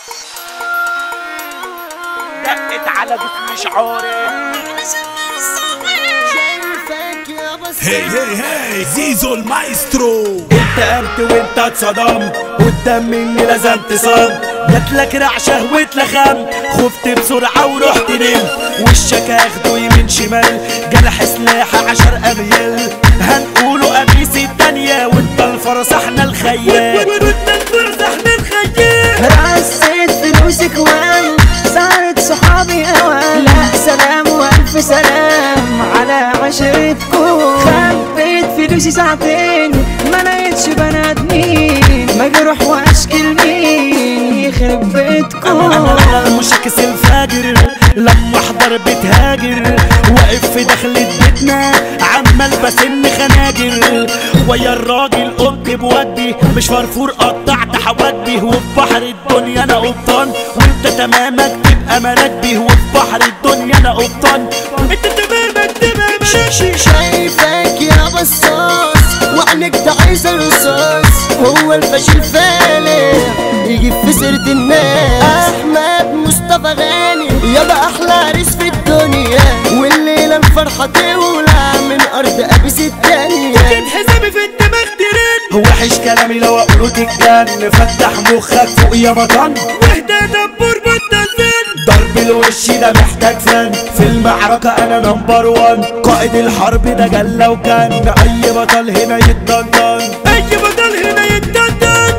دقت على جسمي شعوري. هي زيزو المايسترو. انت قمت وانت اتصدمت قدام مني لازمت صمت، جاتلك رعشة واتلخمت، خفت بسرعة ورحت نمت، وشك اخده يمين شمال، جرح سلاحة 10 اميال، هنقوله قميص التانية وانت الفرس احنا الخيال، وانت الفرس احنا الخيال. رصيت فلوسك وام صارت صحابي اوام، لا سلام والف سلام على عشرتكم. خبيت فلوسي ساعتين ما لقيتش بنات مين، مجروح واشكل مين يخرب بيتكم. انا مشاكس الفاجر لما احضر بتهاجر، واقف في دخلة بيتنا عمال بسن خناجر، ويا الراجل قمت بودي مش فرفور قطعت حواجبي، وفي بحر الدنيا انا قبطان وانت تمامك تبقى مراكبي، وفي بحر الدنيا انا قبطان انت تمامك تبقى مراكبي. شايفك يا بصاص وعنك ده عايز الرصاص، هو الفاشل فالح يجيب في سيرة الناس. احمد مصطفى غاني يابا احلى عريس في الدنيا، والليلة الفرحة تولع من ارض ابيس التانية. فكت حسابي في الدماغ ترن، وحش كلامي لو اقوله تتجن، فتح مخك فوق يا بطن واهدى دبور بطل فن. ضرب الوش ده محتاج فن، في المعركة انا نمبر 1، قائد الحرب ده جلة وكان، اي بطل هنا يتدندن، اي بطل هنا يتدندن.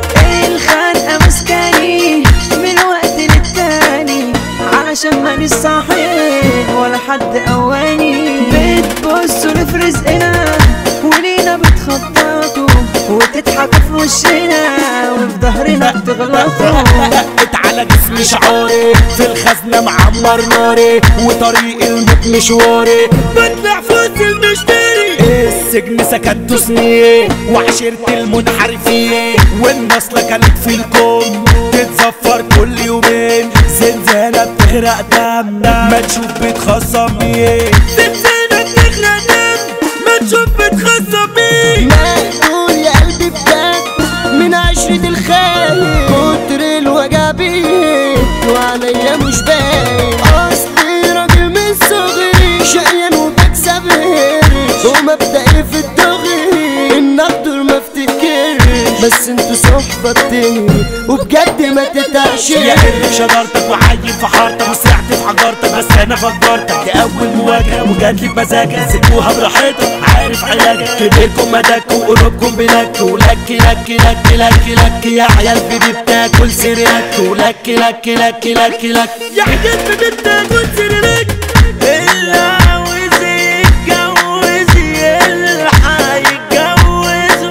الخنقة مسكاني من وقت للتاني، علشان مانيش صاحب ولا حد قواني، بتبصوا لي في رزقنا ولينا بتخططوا وتضحكوا في وشنا وفي ظهرنا بتغلطوا. دقت على جسمي شعوري في الخزنة معمر ناري، وطريق الموت مشواري بطلع فوز المشتري. السجن سكنته سنين وعشرة المنحرفين، والنصلة كانت في الكون تتزفر كل يومين، زنزانة بتغرق دم ما تشوف بتخصم مين، زنزانة بتغرق دم ما تشوف بتخصم مين. مقتول يا قلبي بجد من عشرة الخاين، كتر الوجع بيت وعليا مش باين، اصلي راجل من صغري شقيان وبكسب قرش، ومبدئي في الدغري ان اقدر ما افتكرش، بس انتوا صحبة بتهري وبجد ما تتعشيش. يا قرب شجرتك وعايم في حارتك وسرعت في حجارتك، بس انا فجرتك دي اول مواجهة وجاتلي بمزاجك، سيبوها براحتك عارف علاجك، كبيركم مدك وقربكم بلك، ولك لك لك لك لك يا عيال بيبي بتاكل سريرك، ولك لك لك لك لك يا عيال بيبي بتاكل سريرك. اللي عاوز يتجوز يلحق يتجوز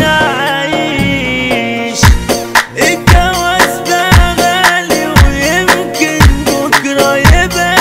ويعيش، الجواز ده غالي ويمكن بكرة يبقى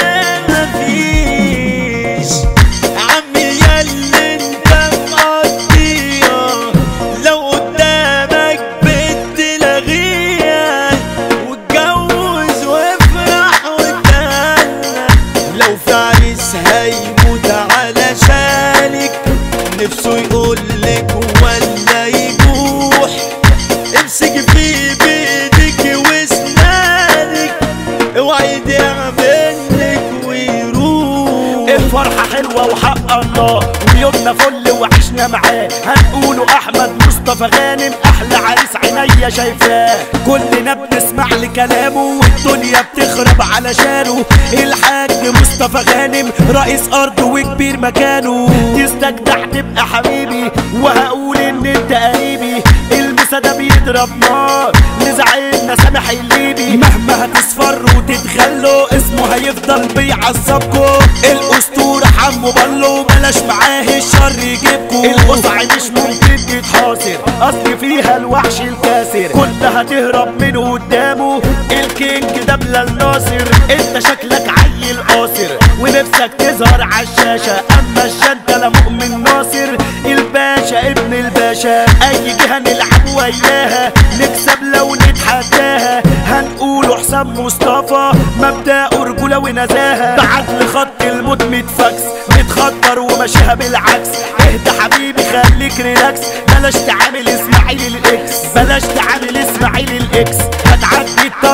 مفيش. عمي ياللي انت مقضيها لو قدامك بنت لغيها، واتجوز وافرح واتهنى، لو في عريس هيموت علشانك نفسه يقولك ولا يبوح، امسك فيه بايدك واسنانك اوعي يضيع منك ويروح. الفرحة حلوة وحق الله ويومنا فل وعشنا معاه، هنقوله احمد مصطفى غانم احلى عريس عينيا شايفاه، كلنا بنسمع لكلامه والدنيا بتخرب علشانه. الحاج مصطفى غانم رئيس ارض وكبير مكانه، تستجدع تبقى حبيبي وهقول ان انت قريبي، المسا ده بيضرب نار لزعيمنا سامح الليبي، مهما هتصفر وتتخلوا اسمه هيفضل بيعصبكوا. الاسطورة حمو بلو بلاش معاه الشر يجيبكوا، القصع مش ممكن تتحاصر اصل فيها الوحش الكاسر، كلها تهرب من قدامه. الكينج ده بلال ناصر انت شكلك عيل قاصر ونفسك تظهر عالشاشة، اما الشنطة لا مؤمن ناصر الباشا ابن الباشا، اي جهة نلعب وياها نكسب لو نتحداها، هنقوله حسام مصطفى مبدأه رجولة ونزاهة، بعت لخط الموت متفاكس متخطر وماشيها بالعكس. اهدى حبيبي خليك ريلاكس، بلاش تعامل اسماعيل الاكس، بلاش تعامل اسماعيل الاكس، هتعدي تطلع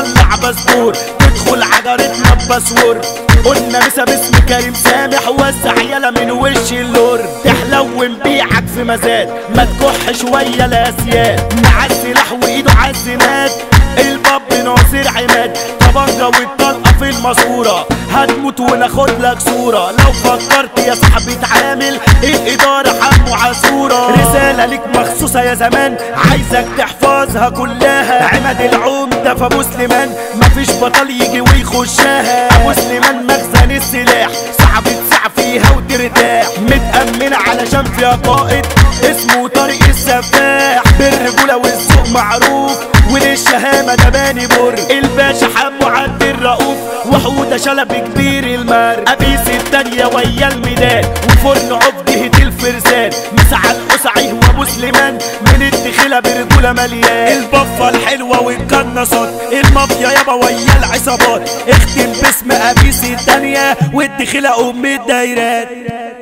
باسبور تدخل عجرتنا بباسور. قلنا مسا باسم كريم سامح وسع يلا من وش اللور. تحلو نبيعك في مزاد ما تكح شويه الاسياد. مع السلاح وايده عالزناد الباب ناصر عماد. طبنجه والطلقه في الماسوره هتموت وناخد لك صوره. لو فكرت يا صاحبي تعامل الاداره حمو عصوره. رساله ليك مخصوصه يا زمان عايزك تحفظها كلها. عماد العمده في ابو سليمان مفيش بطل يجي ويخشها. ابو سليمان مخزن السلاح صعب تسع فيها وترتاح. متأمن علشان فيها قائد اسمه طارق السفاح. بالرجوله والذوق معروف وللشهامه ده باني بر. الباشا حمو عبد الرؤوف وحوده شلبي كبير المار. ابيس التانية ويا الميدان وفرن عبده الفرسان. مسعى القصعي وابو سليمان من الدخيله برجوله مليان. البفه الحلوه والقناصات المافيا يابا ويا العصابات. اختم باسم ابيس التانية والدخيله ام الدايرات.